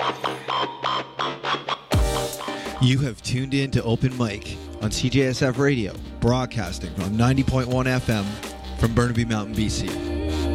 You have tuned in to Open Mic on CJSF Radio, broadcasting on 90.1 FM from Burnaby Mountain, BC.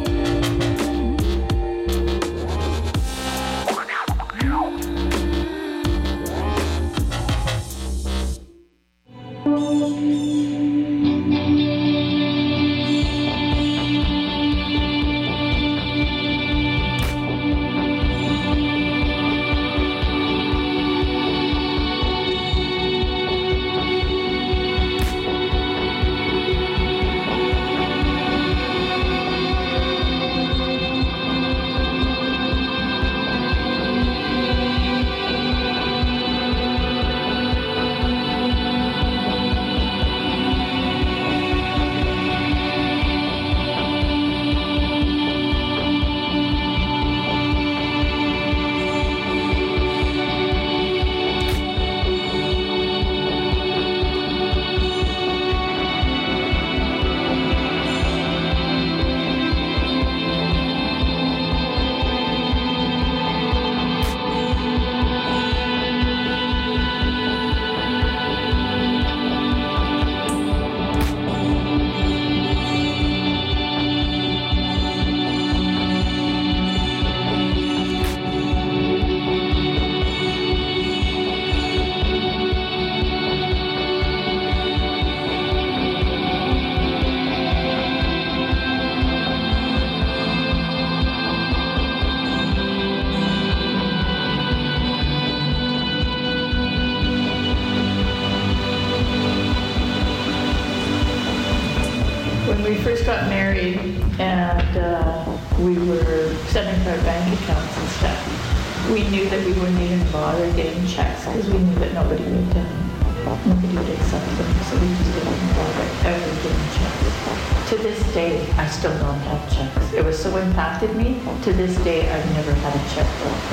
To this day, I've never had a checkbook.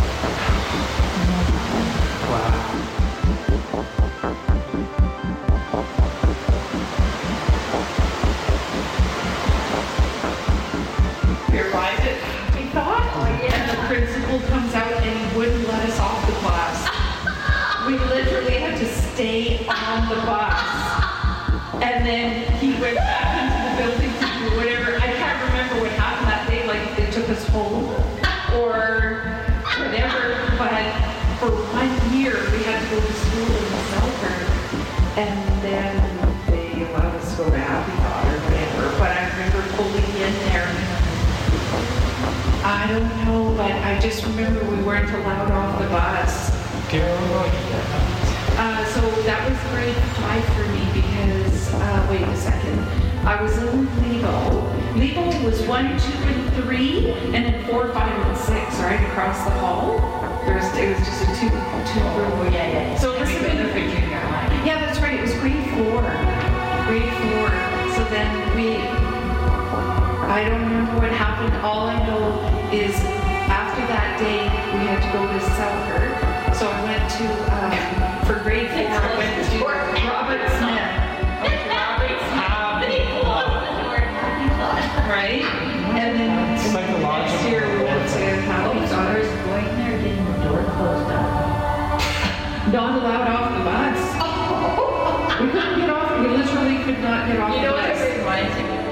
Wow. Your private, we thought? Oh, yeah. And the principal comes out and he wouldn't let us off the bus. We literally had to stay on the bus. And then he went back into the building to do whatever. I can't remember what happened that day, like they took us home or whatever, but for 1 year we had to go to school in Selkirk, and then they allowed us to go to Abbeythought or whatever, but I remember pulling in there. I don't know, but I just remember we weren't allowed off the bus. So that was grade 5 for me because, wait a second, I was in legal. Legal was 1, 2, and 3, and then 4, 5, and 6, right across the hall. It was just a two room. Oh, yeah. So it must have been for junior high. Yeah, that's right. It was grade 4. Grade 4. So then I don't remember what happened. All I know is after that day, we had to go to Selkirk. So I went to, for grade 4, I went to Robert Smith. Right? And then next year we went to Happy Daughters. Going there, getting the door closed up. Not allowed off the bus. We couldn't get off. We literally could not get off the bus. You know what it reminds me of?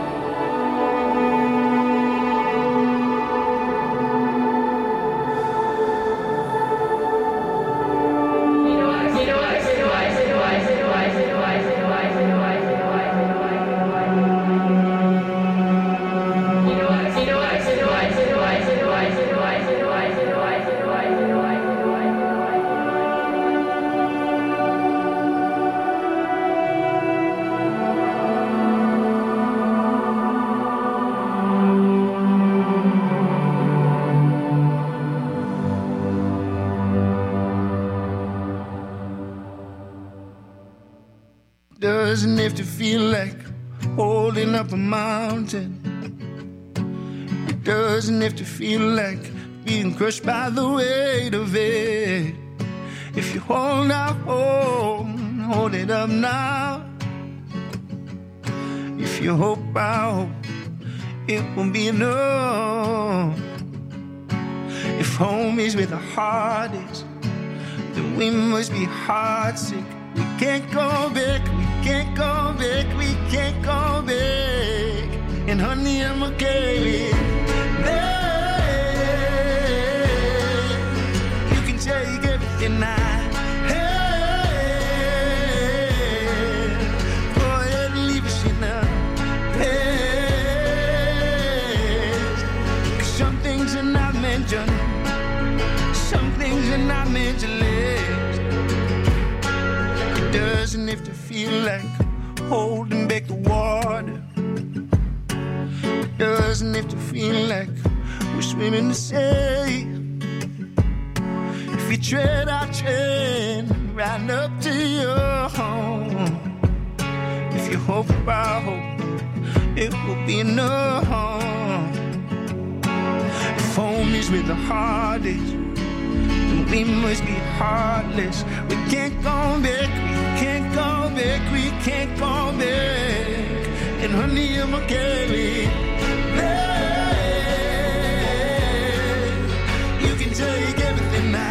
Doesn't have to feel like holding up a mountain. It doesn't have to feel like being crushed by the weight of it. If you hold out hope, hold it up now. If you hope out, it won't be enough. If home is where the heart is, then we must be heartsick. We can't go back, we can't go back, we can't go back. And honey, I'm okay with that. You can take everything I have. Go ahead and leave us in the past. 'Cause some things are not meant to, some things are not meant to last. It doesn't have to feel like holding back the water. It doesn't have to feel like we're swimming to sea. If you tread our train right up to your home, if you hope for our hope, it will be enough. If home is where the heart is, then we must be heartless. We can't go back, we can't go back, we can't go back. And honey, I'm okay with that. You can take everything I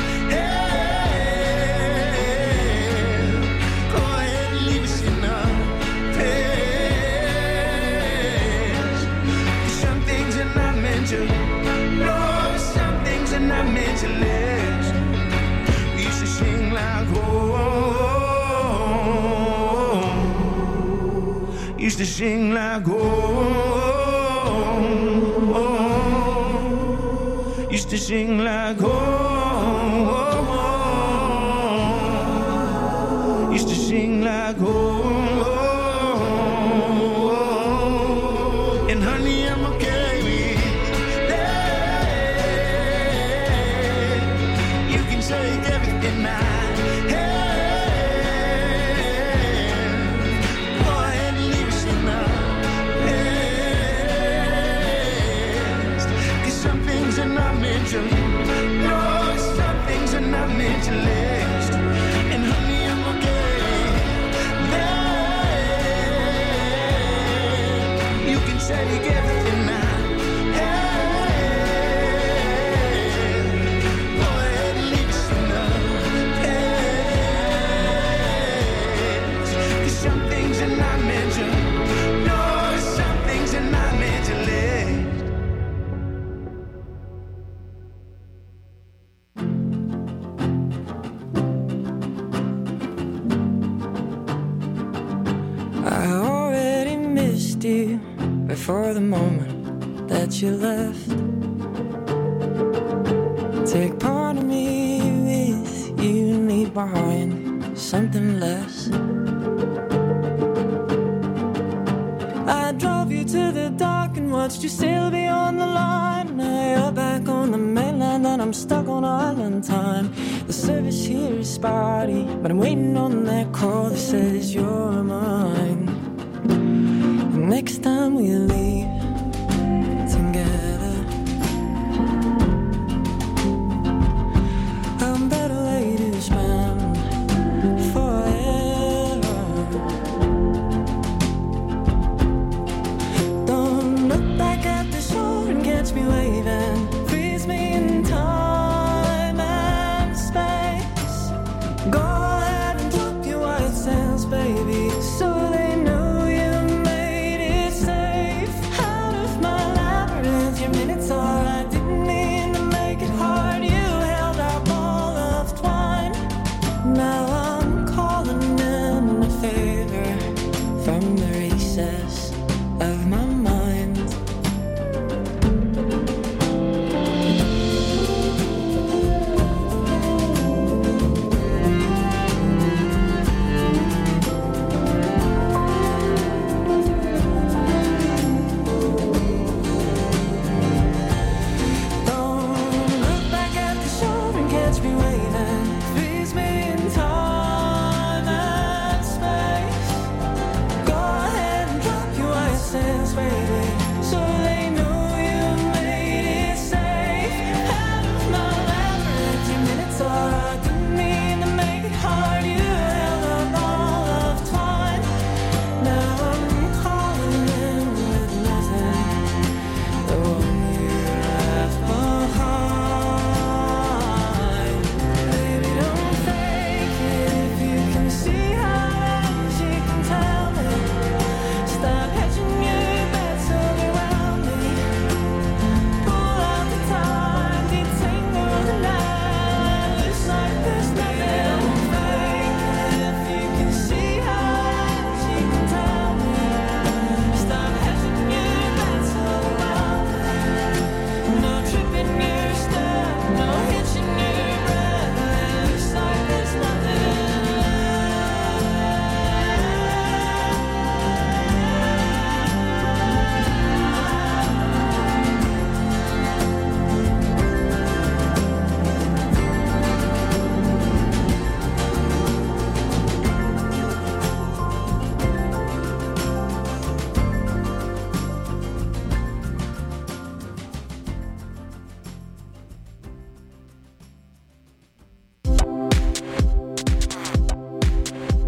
have. Go ahead and leave us in the past. Some things are not meant to, no, some things are not meant to last. We used to sing like, oh, used to sing like, oh, used to sing like, oh, used to sing like, oh, and honey, I'm okay with that. You can take everything I no, some things are not meant to last. And honey, I'm okay with that. You can take everything I have. Go ahead and leave us in the past. 'Cause some things are not meant to, no, some things are not meant to last. For the moment that you left, take part of me with you and leave behind something less. I drove you to the dock and watched you sail beyond the line. Now you're back on the mainland and I'm stuck on island time. The service here is spotty, but I'm waiting on that call that says you're mine. Next time we leave together, I'm better late to spend forever. Don't look back at the shore and catch me waving. Freeze me in time and space. Go ahead and drop your white sails, baby, so they know you made it safe.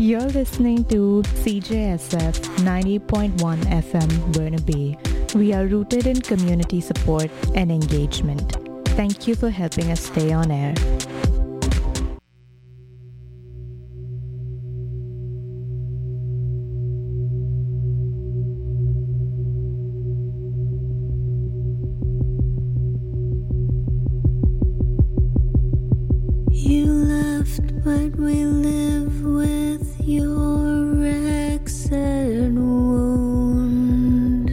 You're listening to CJSF 90.1 FM Burnaby. We are rooted in community support and engagement. Thank you for helping us stay on air. You left, but we live with your exit wound.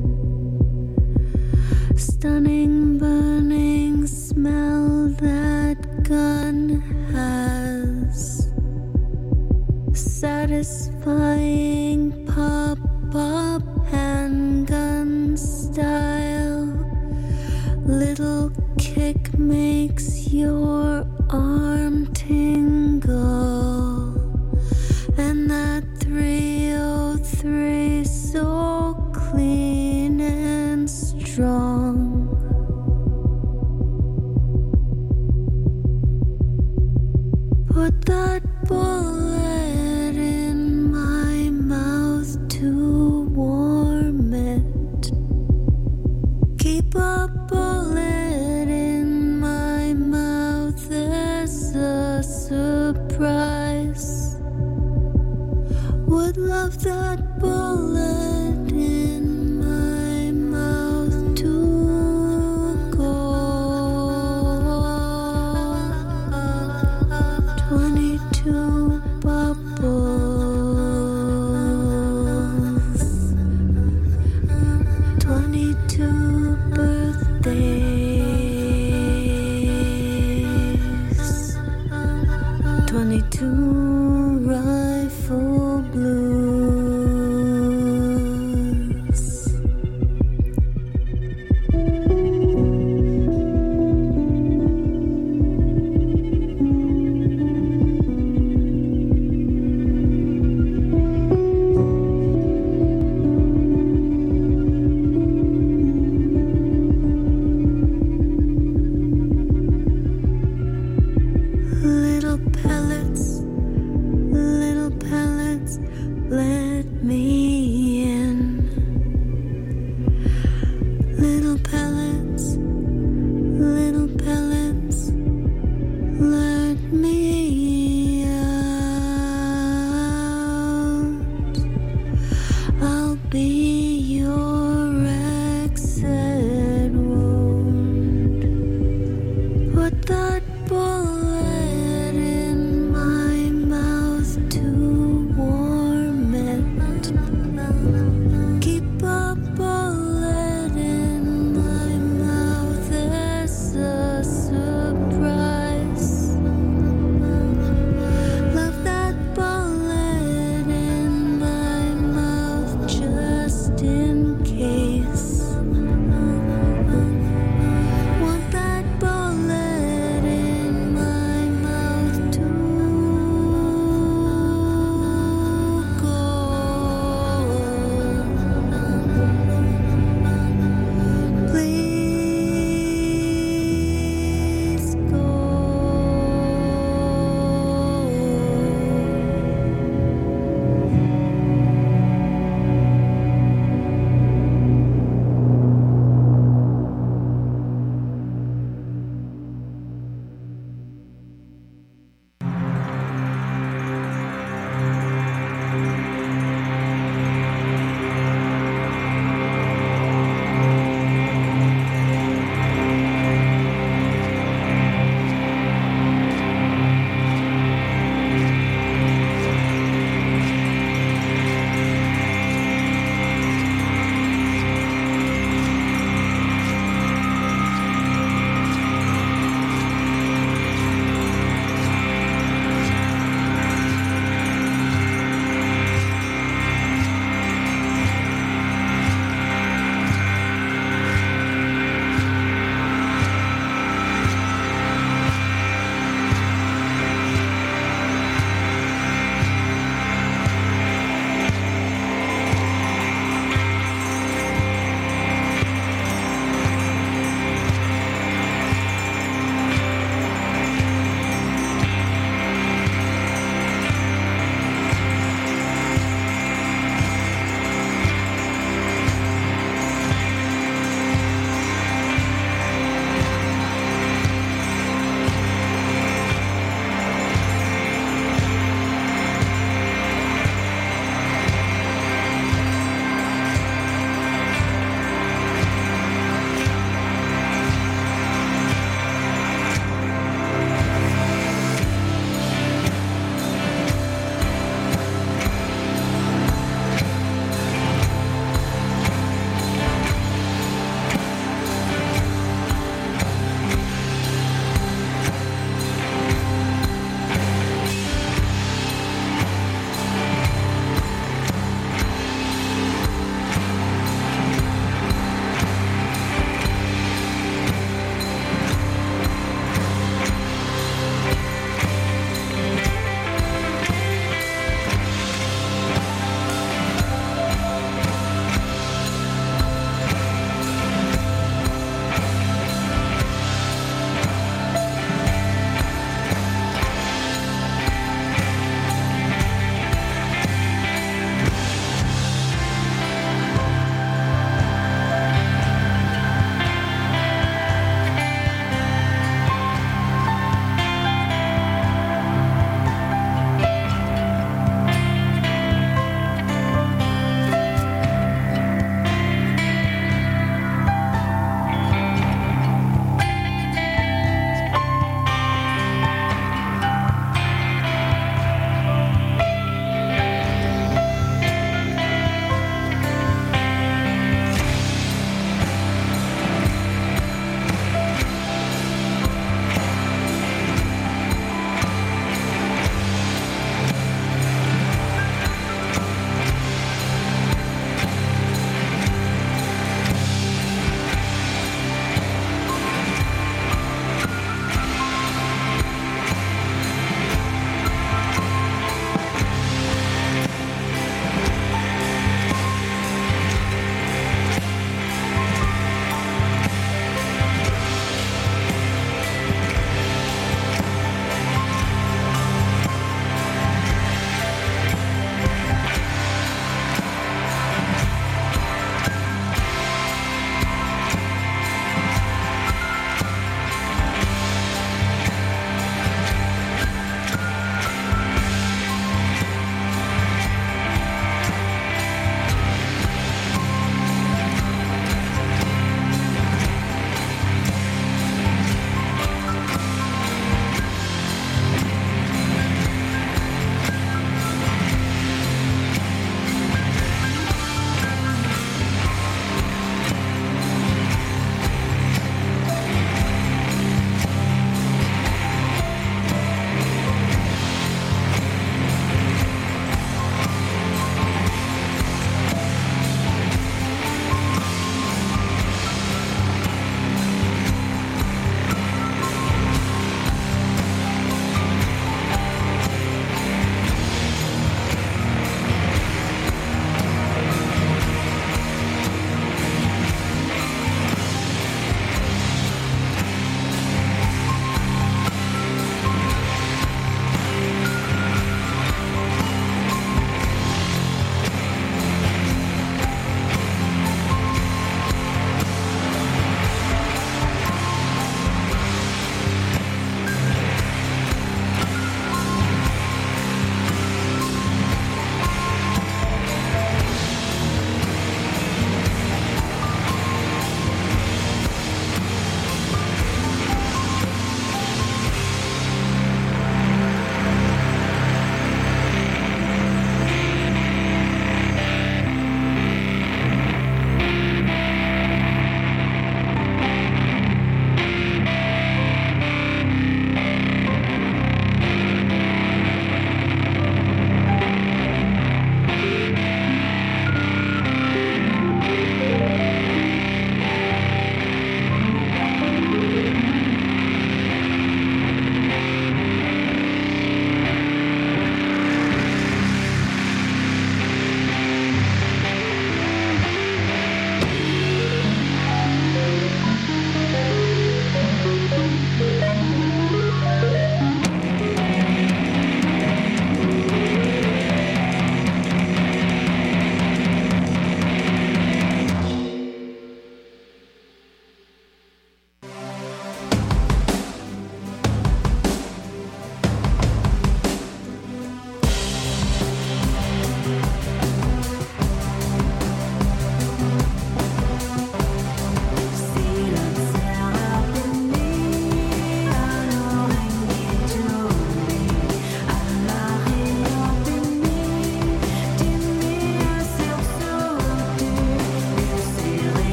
Stunning, burning smell that gun has. Satisfying pop-up handgun style. Little kick makes your arm tingle, and that 303 so clean and strong. Put that bullet in my mouth to warm it. Keep a bullet in my mouth as a surprise. Would love that bullet in my mouth to go. 22 bubbles, 22 birthdays, 22 rifle blues. Little pellets, let me in. Little pellets, let me out. I'll be your exit wound. Put that bullet in my mouth to warm it. Keep a bullet in my mouth as a surprise. Love that bullet in my mouth just in case. Want that bullet in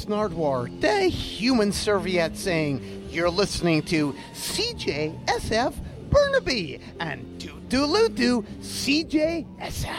Nardwar, the human serviette, saying you're listening to CJSF Burnaby and Toodaloo CJSF.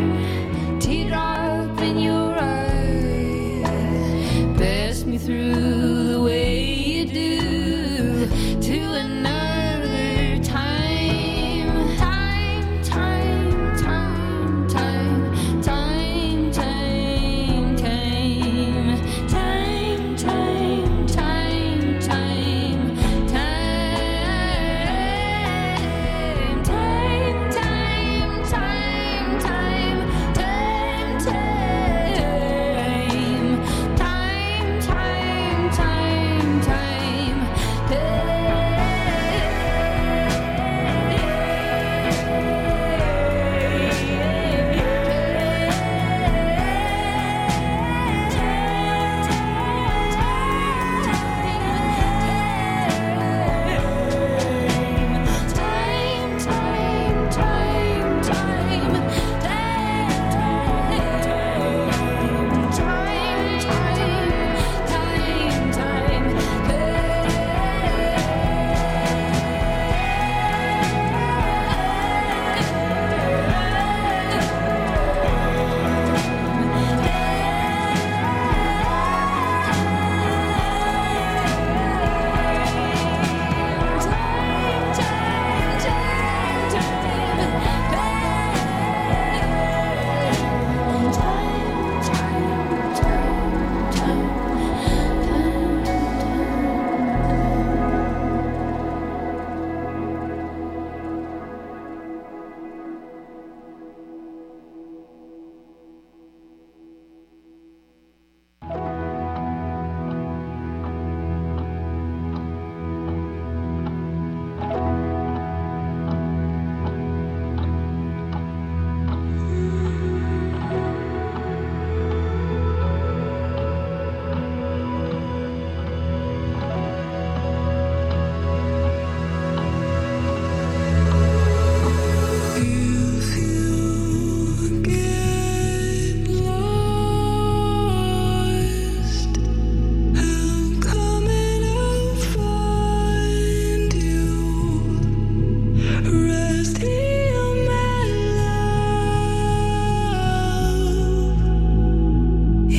Through